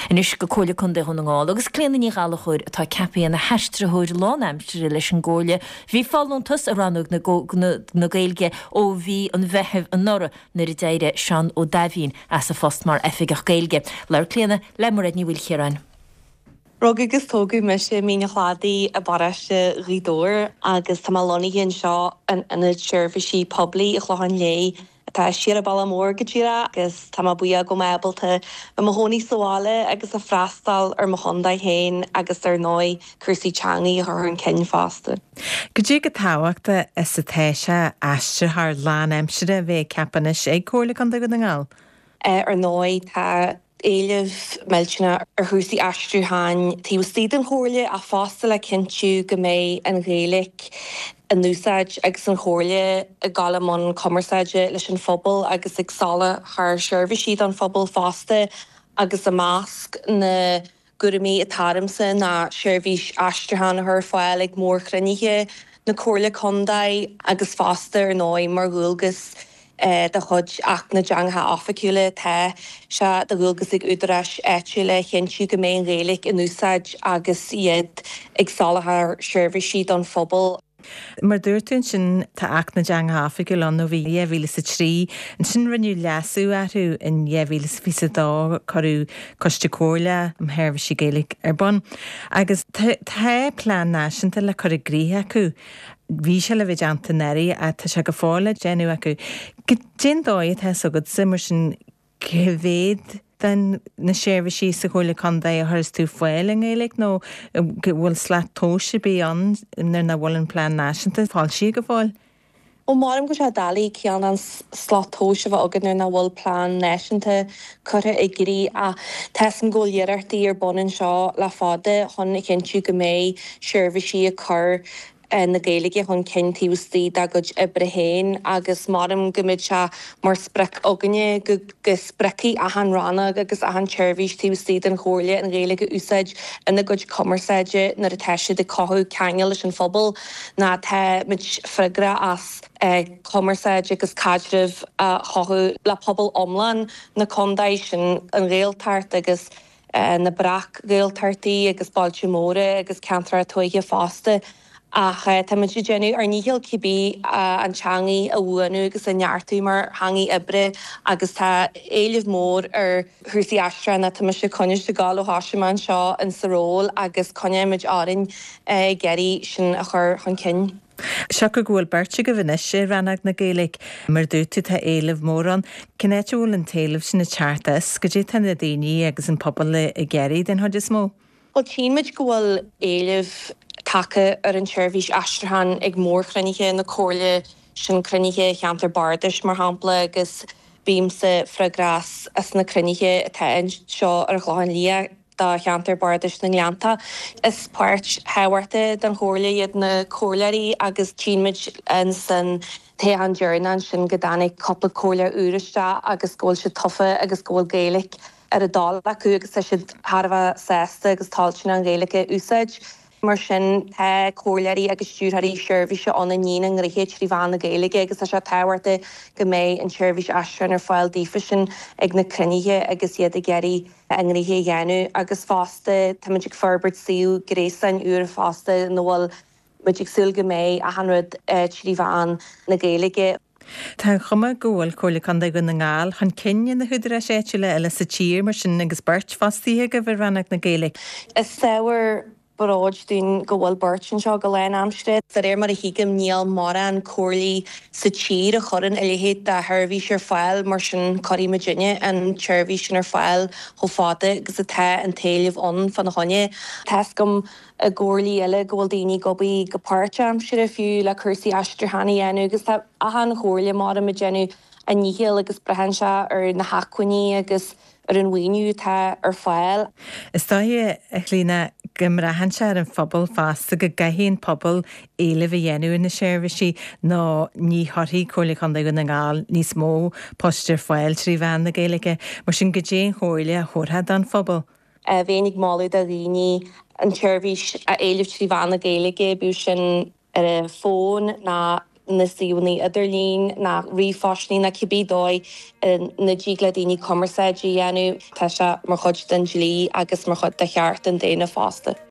In is go cóla chun de chun ngáil, agus cléanana ní gála chuir atá cepaí na heistrathúir lánaimstre leis an ggóla. Bhí fallúntas a ranúg na gailge ó bhí an bheitheh an nora na déire Sean ó Davín as a fostmar efigach gailge. Leir cléanana lemar ní bhfuil chérain. Rog agus tógu me sé mína chládaí a baraiste ridóir agus tá lona híonn seo ina seirbhísí poblí a chláin lé tá siar a ballamór go tíra agus tá buí go mebalta a mohóní soáile agus a freastal ar mo Hondaid héin agus ar nói cursaí teangaí ar an cin fásta. Go dtí go táhaachta is sa téise aiste th lán aimsire bheith ceapanis ag cóla chu go na ngáil? Ar nói tá éileh meiltena ar thusaí aistriúthain tí stíad an chóirle a fásta le cinú go méid an réalaigh an núsáid agus an chóirle a galamón commerceide leis an phobal agus ag sala th seirbhísí an phobal fásta agus a másc na gurimí atáramsa na seirbhís aistriúthain th fáil ag mór chrunnithe na chóirle Hondaid agus fásta ar nói mar ghúilgus de chud ach na deangatha ofaiciúla the se de bhúlgus ag údaráis éitiúla chéintú go méid an réalaigh in úsáid agus iad ag salathar seirbhísí don phobal. Mar dúirtún sin tá ach na deangatha ofaiciúla nó bhí 2003 an sin rinneú leasú airú in 2022 choú coiste cóirle am seirbhísí Gaeilge ar bon. Agus tá plán náisiúnta le chur gríthe acu. Bhí se le bheith deanta neirí a tá se go fála déanú acu. Go dén dóid the sogad simar sin cehéad den na seirbhísí sa chóirle Hondaid a thuras tú foiil an Gaeilge nó bhfuil slaat tóise bí an na bhfuil an plán náisiúnta fáil si go fáil? Ó márim go se dálaí cean an slátóise bh agan na bhfuil plán náisiúnta chutha ag gurí a teas an ggóilíarartaí ar bonan seo le fáda chun cinú go méid seirbhísí a chur na Gaeilge chun cintíú stíad a go ibre héin agus márim gomid se mar sprec aganne go sprecí a an ranna agus a an seirbhís tíú stíad an chóirle an Gaeilge úsáid ina go commerceide nar a teise de cothú ceangal leis an phobal ná the mid freigra as commerceide agus cadrih chothú le pobal omlan na Hondaid sin an réaltart agus na brach réaltartaí agus Baltimóra agus Cantra Tuige fásta. Ach tá man si déanú ar níhéal cibí an teangaí a bhuaanú agus an neartú mar hangaí ibre agus tá éileh mór ar thusaí aistre na tá se coine de gáil ó háisián seo an saróil agus coineimiid árin geirí sin a chur chun cin. Se go bhfuil berte go bhine sé ranach na Gaeilge mar dúirtú tá éileh mór an cinnéite bhfuil an taobh sin na teartas go dtí tá na daoine agus an pobal i geirí den chuid is mó. Well tíimiid go bhfuil éileh take ar an seirbhís aistriúthain ag mór chrunnithe na chóirle sin chrunnithe cheantar bardais mar hampla agus bímsa freigras as na chrunnithe atá seo ar chláin lia dá cheantar bardais na leanta. Is páirt hehairta den chóirle iad na chóirleirí agus tíimiid an san té an dearnan sin go dánig coppla chóirle úraiste agus ggóil se tofa agus ggóil Gaeilge ar a dála acu agus sé siad Harbh sésta agus táilsin an Gaeilge úsáid. Mar sin chóirleirí agus stúrthaí seirbhíse anna níana an rithé trí bhán na Gaeilge agus a se táhairta go méid an seirbhís aistriúin ar fáil dífa sin ag na crunnithe agus iad a geirí an rithé dhéanú agus fásta tá muidig forbert siú gréasa an uair fásta nó bhfuil muidig súil go méid a hanrad trí bhán na Gaeilge. Tá chuma ggóil cóirle Hondaid go na ngáil chun cinne na huidir séitiúile eile sa tír mar sin agus beirt fástaíthe go bhfuil ranach na Gaeilge. Is saoir baráid dún go bhfuil birtin seo go lein amstre. Sa réir mar a hiigim níl mar an cóirlaí sa tír a chorann iléhéad de thuirhís ar fáil mar sin choirí Virginia an seirbhís sin ar fáil cho fáda agus a the an taobh an fan na honne. Teas gom a ggóirlaí eile go bhfuil daoine gobaí go páirte amsire fiú le cursaí aistriúthaí dhéanú agus tá a an chóirla mar a Virginia a níhéal agus brehanse ar na hacuiní agus ar an bhaoinú tá ar fáil. Is dóthe a chlína gomrahanse ar an phobal fásta go gaithíonn pobal éileh a dhéanú in na seirbhísí nó ní thoirthaí cóirle Hondaid go na ngáil níos mó postir fáil trí bhean na Gaeilge mar sin go dté chóirle a chóirtha an phobal. Bhénig máú a rií an seirbhís a éileh trí bhean na Gaeilge bú sin ar a fón na na síúnaí idirlín na riomhfáisnaí na cibídóid na ddígla daoine commerceidí dhéanú tá se mar chud den dlí agus mar chud de cheart an déana fásta.